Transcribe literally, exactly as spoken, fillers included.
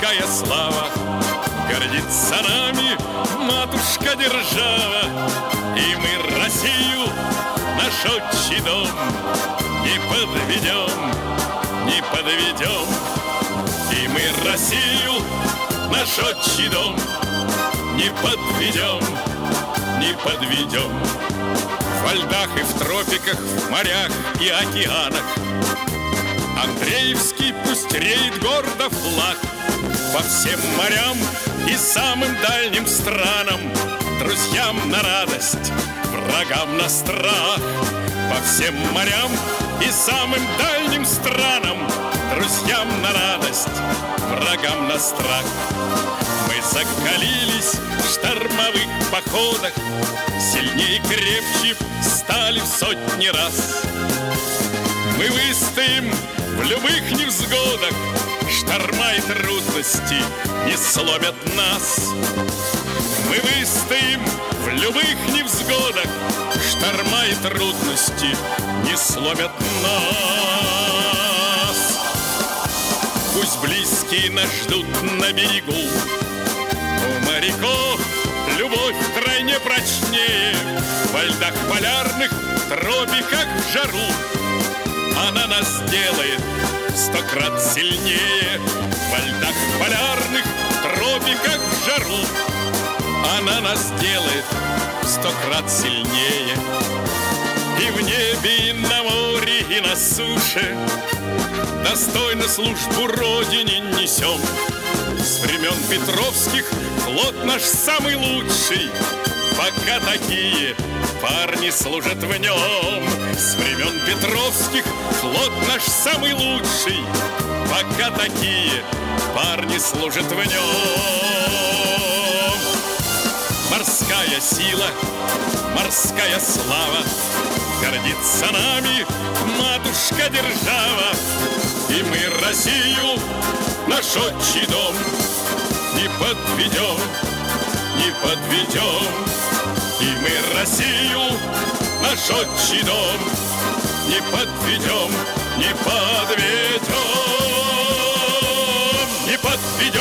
морская слава. Гордится нами матушка держава, и мы Россию, наш отчий дом, не подведем, не подведем. И мы Россию, наш отчий дом, не подведем, не подведем. Во льдах и в тропиках, в морях и океанах Андреевский пусть реет гордо флаг. По всем морям и самым дальним странам, друзьям на радость, врагам на страх. По всем морям и самым дальним странам, друзьям на радость, врагам на страх. Мы закалились в штормовых походах, сильнее и крепче стали в сотни раз. Мы выстоим в любых невзгодах, шторма и трудности не сломят нас. Мы выстоим в любых невзгодах, шторма и трудности не сломят нас. Пусть близкие нас ждут на берегу, у моряков любовь втройне прочнее. Во льдах полярных, тропиках в жару она нас делает сто крат сильнее. Во льдах полярных, тропиках в жару она нас делает сто крат сильнее. И в небе, и на море, и на суше достойно службу Родине несем. С времен Петровских флот наш самый лучший, пока такие парни служат в нем. С времен Петровских флот наш самый лучший, пока такие парни служат в нем. Морская сила, морская слава, гордится нами матушка держава. И мы Россию, наш отчий дом, не подведем, не подведем. И мы Россию, наш отчий дом, не подведем, не подведем, не подведем.